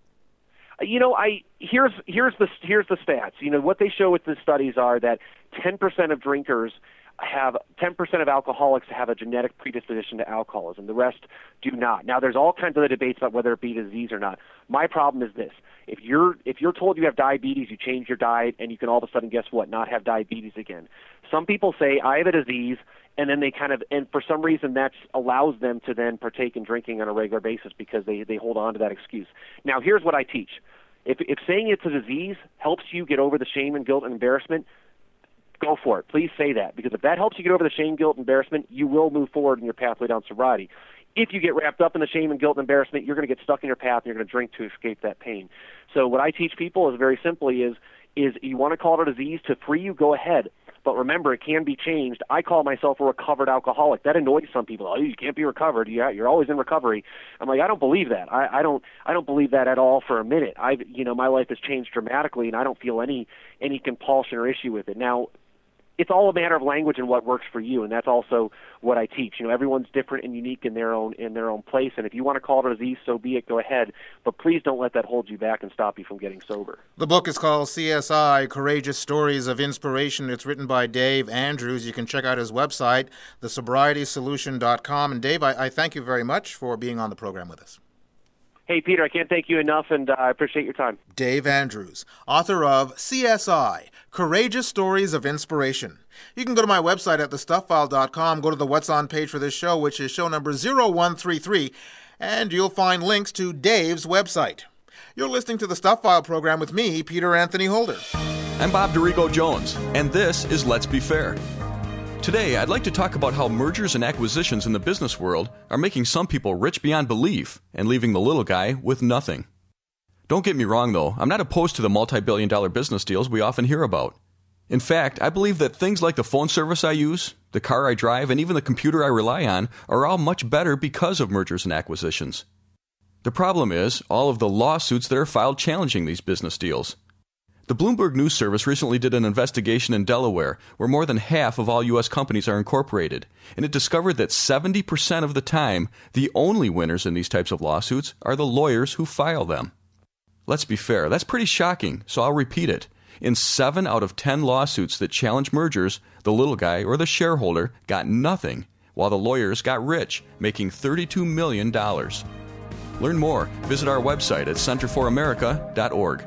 You know, I here's here's the here's the stats. You know, what they show with the studies are that ten percent of drinkers have ten percent of alcoholics have a genetic predisposition to alcoholism. The rest do not. Now, there's all kinds of debates about whether it be disease or not. My problem is this. If you're if you're told you have diabetes, you change your diet, and you can all of a sudden, guess what, not have diabetes again. Some people say, I have a disease, and then they kind of, and for some reason that allows them to then partake in drinking on a regular basis because they, they hold on to that excuse. Now, here's what I teach. If, if saying it's a disease helps you get over the shame and guilt and embarrassment, go for it. Please say that, because if that helps you get over the shame, guilt, and embarrassment, you will move forward in your pathway down sobriety. If you get wrapped up in the shame and guilt and embarrassment, you're going to get stuck in your path and you're going to drink to escape that pain. So what I teach people is very simply is, is you want to call it a disease to free you, go ahead. But remember, it can be changed. I call myself a recovered alcoholic. That annoys some people. Oh, you can't be recovered. Yeah, you're always in recovery. I'm like, I don't believe that. I, I don't. I don't believe that at all for a minute. I've, you know, my life has changed dramatically, and I don't feel any any compulsion or issue with it. Now, it's all a matter of language and what works for you, and that's also what I teach. You know, everyone's different and unique in their own in their own place, and if you want to call it a disease, so be it. Go ahead, but please don't let that hold you back and stop you from getting sober. The book is called C S I, Courageous Stories of Inspiration. It's written by Dave Andrews. You can check out his website, the sobriety solution dot com. And Dave, I, I thank you very much for being on the program with us. Hey, Peter, I can't thank you enough, and uh, I appreciate your time. Dave Andrews, author of C S I, Courageous Stories of Inspiration. You can go to my website at the stuff file dot com, go to the What's On page for this show, which is show number zero one three three, and you'll find links to Dave's website. You're listening to the Stuff File program with me, Peter Anthony Holder. I'm Bob Dorigo Jones, and this is Let's Be Fair. Today, I'd like to talk about how mergers and acquisitions in the business world are making some people rich beyond belief and leaving the little guy with nothing. Don't get me wrong, though. I'm not opposed to the multi-billion dollar business deals we often hear about. In fact, I believe that things like the phone service I use, the car I drive, and even the computer I rely on are all much better because of mergers and acquisitions. The problem is all of the lawsuits that are filed challenging these business deals. The Bloomberg News Service recently did an investigation in Delaware where more than half of all U S companies are incorporated, and it discovered that seventy percent of the time, the only winners in these types of lawsuits are the lawyers who file them. Let's be fair, that's pretty shocking, so I'll repeat it. In seven out of ten lawsuits that challenge mergers, the little guy or the shareholder got nothing, while the lawyers got rich, making thirty-two million dollars. Learn more. Visit our website at center for america dot org.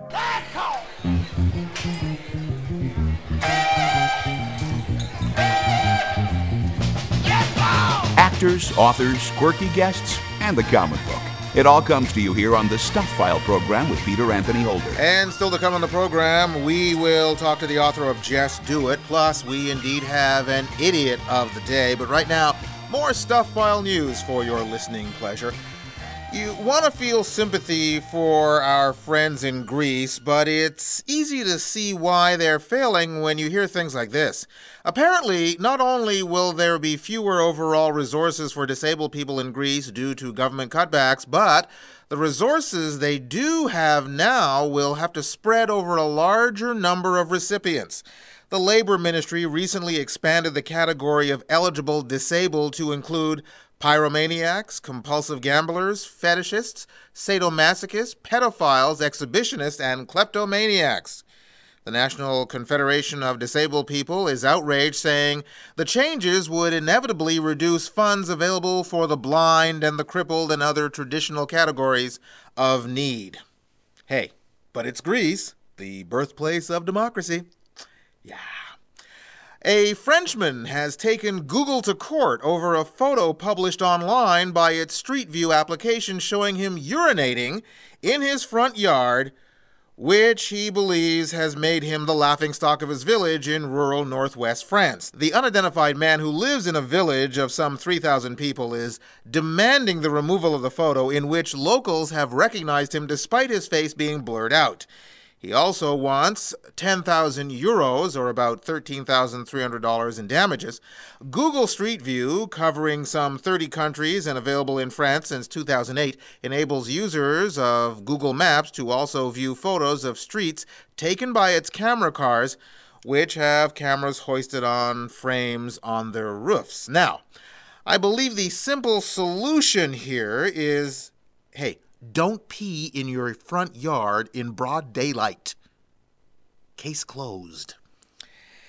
Actors, authors, quirky guests, and the comic book. It all comes to you here on the Stuff File program with Peter Anthony Holder. And still to come on the program, we will talk to the author of Just Do It. Plus, we indeed have an idiot of the day. But right now, more Stuff File news for your listening pleasure. You want to feel sympathy for our friends in Greece, but it's easy to see why they're failing when you hear things like this. Apparently, not only will there be fewer overall resources for disabled people in Greece due to government cutbacks, but the resources they do have now will have to spread over a larger number of recipients. The Labor Ministry recently expanded the category of eligible disabled to include pyromaniacs, compulsive gamblers, fetishists, sadomasochists, pedophiles, exhibitionists, and kleptomaniacs. The National Confederation of Disabled People is outraged, saying the changes would inevitably reduce funds available for the blind and the crippled and other traditional categories of need. Hey, but it's Greece, the birthplace of democracy. Yeah. A Frenchman has taken Google to court over a photo published online by its Street View application showing him urinating in his front yard, which he believes has made him the laughingstock of his village in rural northwest France. The unidentified man, who lives in a village of some three thousand people, is demanding the removal of the photo, in which locals have recognized him despite his face being blurred out. He also wants ten thousand euros, or about thirteen thousand three hundred dollars in damages. Google Street View, covering some thirty countries and available in France since two thousand eight, enables users of Google Maps to also view photos of streets taken by its camera cars, which have cameras hoisted on frames on their roofs. Now, I believe the simple solution here is, hey, don't pee in your front yard in broad daylight. Case closed.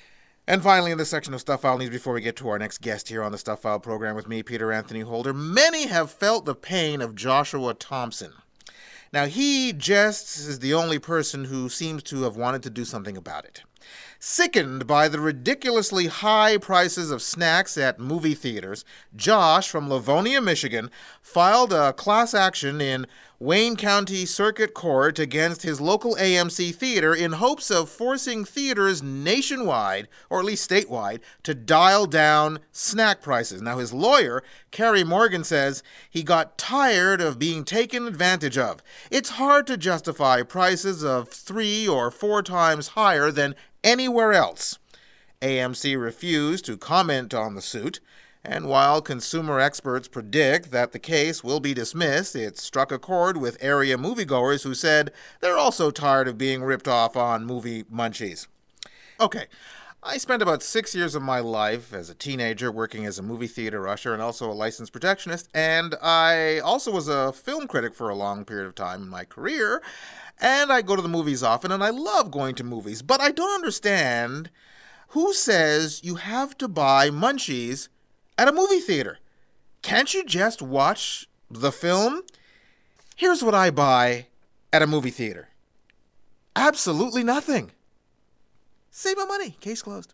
And finally, in this section of Stuff File News, before we get to our next guest here on the Stuff File program with me, Peter Anthony Holder, many have felt the pain of Joshua Thompson. Now, he just is the only person who seems to have wanted to do something about it. Sickened by the ridiculously high prices of snacks at movie theaters, Josh from Livonia, Michigan, filed a class action in Wayne County Circuit Court against his local A M C theater in hopes of forcing theaters nationwide, or at least statewide, to dial down snack prices. Now, his lawyer, Kerry Morgan, says he got tired of being taken advantage of. It's hard to justify prices of three or four times higher than anywhere else. A M C refused to comment on the suit, and while consumer experts predict that the case will be dismissed, it struck a chord with area moviegoers who said they're also tired of being ripped off on movie munchies. Okay, I spent about six years of my life as a teenager working as a movie theater usher and also a licensed projectionist, and I also was a film critic for a long period of time in my career, and I go to the movies often, and I love going to movies, but I don't understand who says you have to buy munchies at a movie theater. Can't you just watch the film? Here's what I buy at a movie theater. Absolutely nothing. Save my money. Case closed.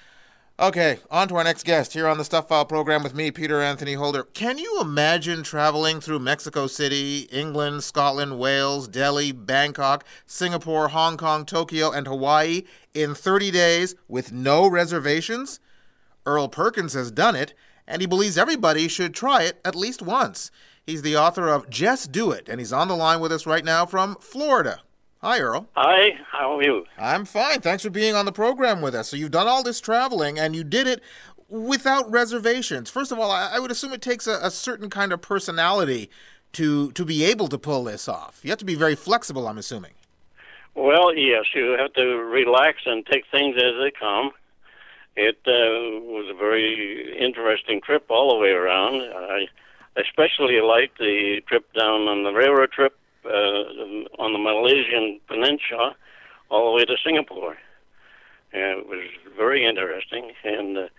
Okay, on to our next guest here on the Stuff File program with me, Peter Anthony Holder. Can you imagine traveling through Mexico City, England, Scotland, Wales, Delhi, Bangkok, Singapore, Hong Kong, Tokyo, and Hawaii in thirty days with no reservations? Earl Perkins has done it, and he believes everybody should try it at least once. He's the author of Just Do It, and he's on the line with us right now from Florida. Hi, Earl. Hi, how are you? I'm fine. Thanks for being on the program with us. So you've done all this traveling, and you did it without reservations. First of all, I, I would assume it takes a, a certain kind of personality to to be able to pull this off. You have to be very flexible, I'm assuming. Well, yes, you have to relax and take things as they come. It uh, was a very interesting trip all the way around. I especially liked the trip down on the railroad trip uh, on the Malaysian Peninsula all the way to Singapore. And it was very interesting, and uh,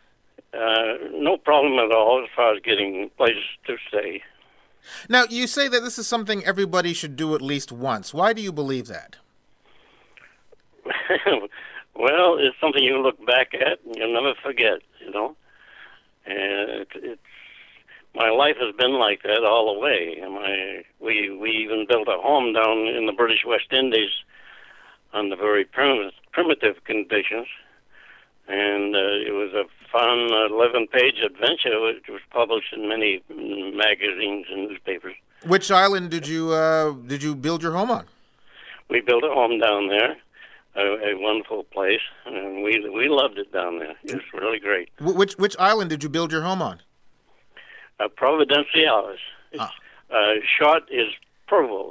uh, no problem at all as far as getting places to stay. Now, you say that this is something everybody should do at least once. Why do you believe that? Well, it's something you look back at and you'll never forget, you know. And it, it's my life has been like that all the way. And my we we even built a home down in the British West Indies under very primitive, primitive conditions, and uh, it was a fun eleven-page adventure which was published in many magazines and newspapers. Which island did you uh, did you build your home on? We built a home down there. A, a wonderful place, and we we loved it down there. It was really great. Which which island did you build your home on? Uh, Providenciales. It's, ah. uh, short is Provo,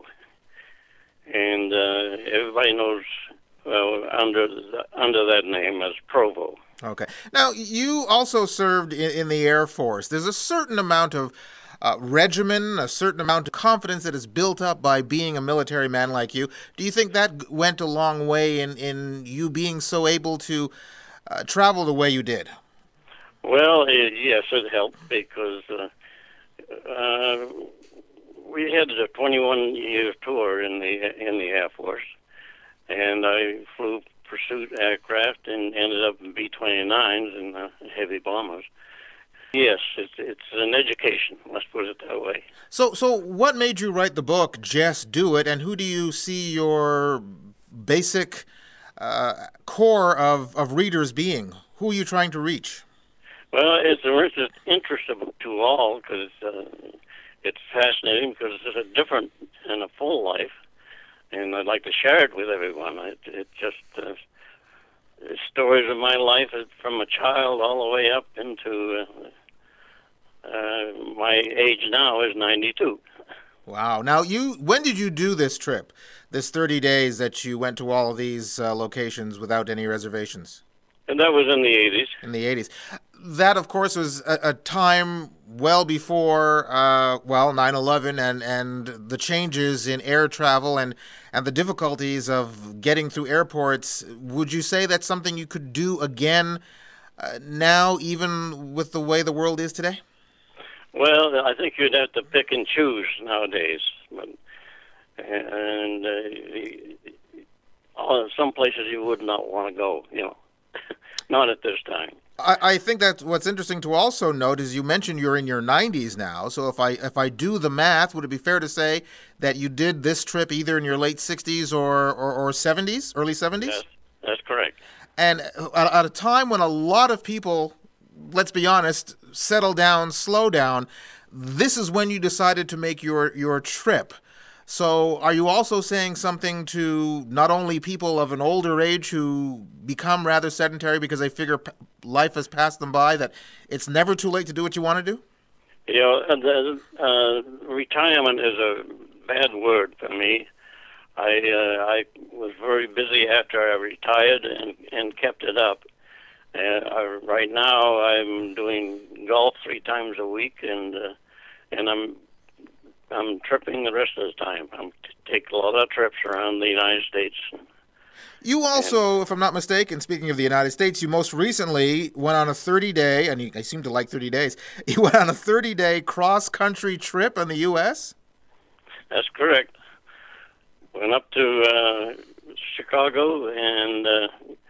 and uh, everybody knows uh, under the, under that name as Provo. Okay. Now, you also served in, in the Air Force. There's a certain amount of Uh, regimen, a certain amount of confidence that is built up by being a military man like you. Do you think that went a long way in, in you being so able to uh, travel the way you did? Well, it, yes, it helped because uh, uh, we had a twenty-one year tour in the in the Air Force, and I flew pursuit aircraft and ended up in B twenty-nines and uh, heavy bombers. Yes, it's it's an education. Let's put it that way. So, so what made you write the book Just Do It, and who do you see your basic uh, core of, of readers being? Who are you trying to reach? Well, it's interesting to all because uh, it's fascinating because it's a different and a full life, and I'd like to share it with everyone. It, it just uh, stories of my life from a child all the way up into. Uh, Uh, my age now is ninety-two. Wow. Now, you when did you do this trip, this thirty days that you went to all of these uh, locations without any reservations? And that was in the eighties. In the eighties. that, of course, was a, a time well before, uh, well, nine eleven and, and the changes in air travel and, and the difficulties of getting through airports. Would you say that's something you could do again uh, now, even with the way the world is today? Well, I think you'd have to pick and choose nowadays. But, and uh, some places you would not want to go, you know, not at this time. I, I think that's what's interesting to also note is you mentioned you're in your nineties now. So if I if I do the math, would it be fair to say that you did this trip either in your late sixties or, or, or seventies, early seventies? Yes, that's correct. And at, at a time when a lot of people, let's be honest, settle down, slow down, this is when you decided to make your, your trip. So are you also saying something to not only people of an older age who become rather sedentary because they figure p- life has passed them by, that it's never too late to do what you want to do? You know, the, uh, retirement is a bad word for me. I uh, I was very busy after I retired and, and kept it up. Uh, I, right now I'm doing golf three times a week, and uh, and I'm I'm tripping the rest of the time. I take a lot of trips around the United States. You also, if I'm not mistaken, speaking of the United States, you most recently went on a thirty-day, and you, I seem to like thirty days, you went on a thirty-day cross-country trip in the U S? That's correct. Went up to uh, Chicago and uh,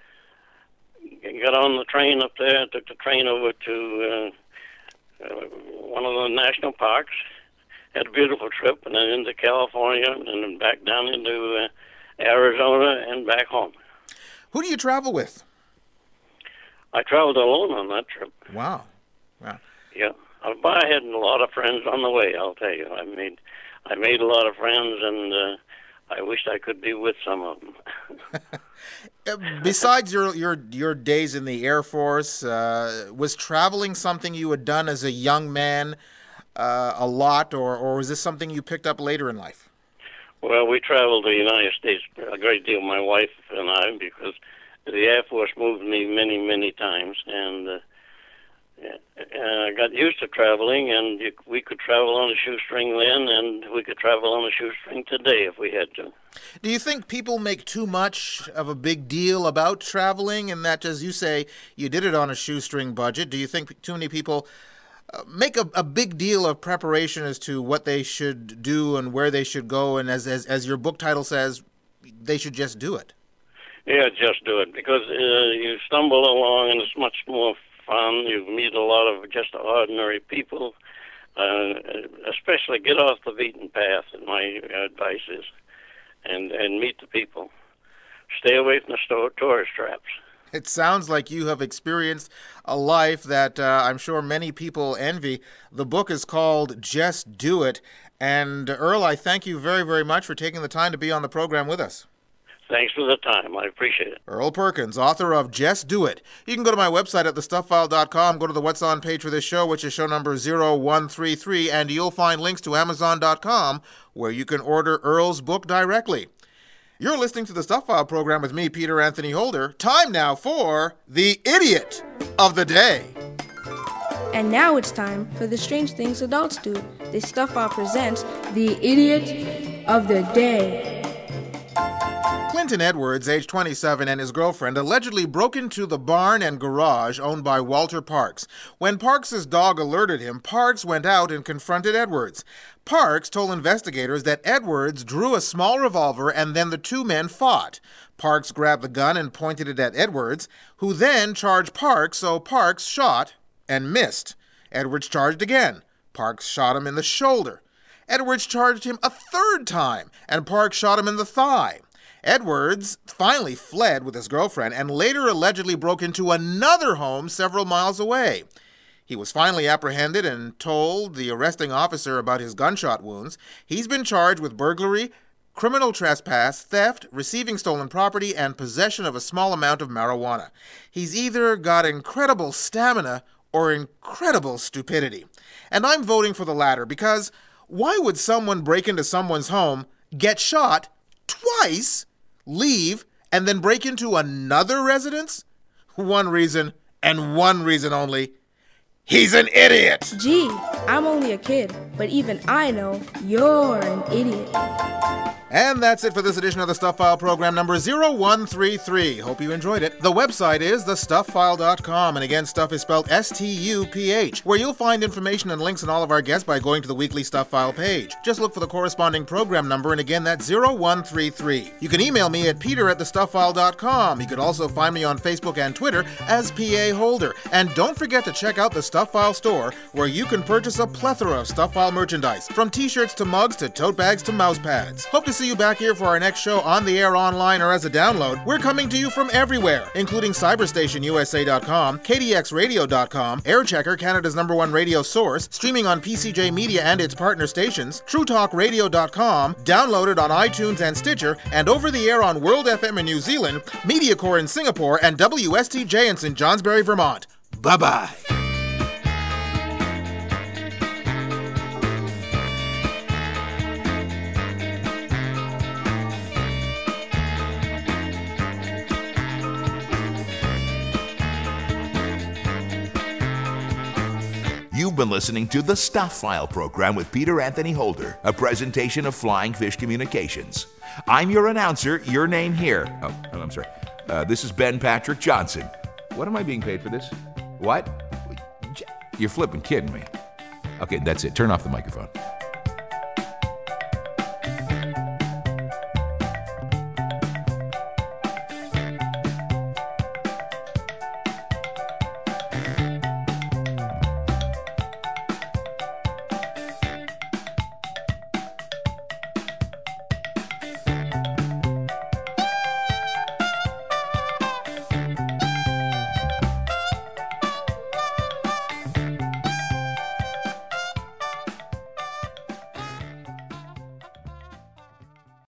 got on the train up there, took the train over to uh, uh, one of the national parks. Had a beautiful trip, and then into California, and then back down into uh, Arizona, and back home. Who do you travel with? I traveled alone on that trip. Wow. Wow. Yeah, but I had a lot of friends on the way. I'll tell you, I made, I made a lot of friends, and uh, I wished I could be with some of them. Besides your your your days in the Air Force, uh, was traveling something you had done as a young man? Uh, a lot, or, or was this something you picked up later in life? Well, we traveled the United States a great deal, my wife and I, because the Air Force moved me many, many times, and uh, I got used to traveling, and you, we could travel on a shoestring then, and we could travel on a shoestring today if we had to. Do you think people make too much of a big deal about traveling, and that, as you say, you did it on a shoestring budget? Do you think too many people Uh, make a, a big deal of preparation as to what they should do and where they should go, and as as, as your book title says, they should just do it? Yeah, just do it, because uh, you stumble along and it's much more fun. You meet a lot of just ordinary people, uh, especially get off the beaten path, my advice is, and, and meet the people. Stay away from the store, tourist traps. It sounds like you have experienced a life that uh, I'm sure many people envy. The book is called Just Do It. And Earl, I thank you very, very much for taking the time to be on the program with us. Thanks for the time. I appreciate it. Earl Perkins, author of Just Do It. You can go to my website at the stuff file dot com, go to the What's On page for this show, which is show number zero one three three, and you'll find links to amazon dot com, where you can order Earl's book directly. You're listening to the Stuff File program with me, Peter Anthony Holder. Time now for the Idiot of the Day. And now it's time for the Strange Things Adults Do. The Stuff File presents the Idiot of the Day. Clinton Edwards, age twenty-seven, and his girlfriend allegedly broke into the barn and garage owned by Walter Parks. When Parks' dog alerted him, Parks went out and confronted Edwards. Parks told investigators that Edwards drew a small revolver and then the two men fought. Parks grabbed the gun and pointed it at Edwards, who then charged Parks, so Parks shot and missed. Edwards charged again. Parks shot him in the shoulder. Edwards charged him a third time, and Parks shot him in the thigh. Edwards finally fled with his girlfriend and later allegedly broke into another home several miles away. He was finally apprehended and told the arresting officer about his gunshot wounds. He's been charged with burglary, criminal trespass, theft, receiving stolen property, and possession of a small amount of marijuana. He's either got incredible stamina or incredible stupidity. And I'm voting for the latter, because why would someone break into someone's home, get shot twice, leave, and then break into another residence? One reason, and one reason only: He's an idiot! Gee, I'm only a kid, but even I know you're an idiot. And that's it for this edition of the Stuff File program number zero one three three. Hope you enjoyed it. The website is the stuff file dot com, and again, stuff is spelled S T U P H, where you'll find information and links on all of our guests by going to the weekly Stuff File page. Just look for the corresponding program number, and again, that's zero one three three. You can email me at peter at the stuff file dot com. You could also find me on Facebook and Twitter as P A Holder. And don't forget to check out the Stuff File store, where you can purchase a plethora of Stuff File merchandise, from t-shirts to mugs to tote bags to mouse pads. Hope to see you back here for our next show on the air, online, or as a download. We're coming to you from everywhere, including cyberstation U S A dot com, K D X radio dot com, Airchecker, Canada's number one radio source, streaming on P C J Media and its partner stations, true talk radio dot com, downloaded on iTunes and Stitcher, and over the air on World F M in New Zealand, MediaCore in Singapore, and W S T J in Saint Johnsbury, Vermont. Bye-bye. You've been listening to the Stuff File program with Peter Anthony Holder, a presentation of Flying Fish Communications. I'm your announcer, your name here. Oh, I'm sorry. Uh, this is Ben Patrick Johnson. What am I being paid for this? What? You're flipping kidding me. Okay, that's it. Turn off the microphone.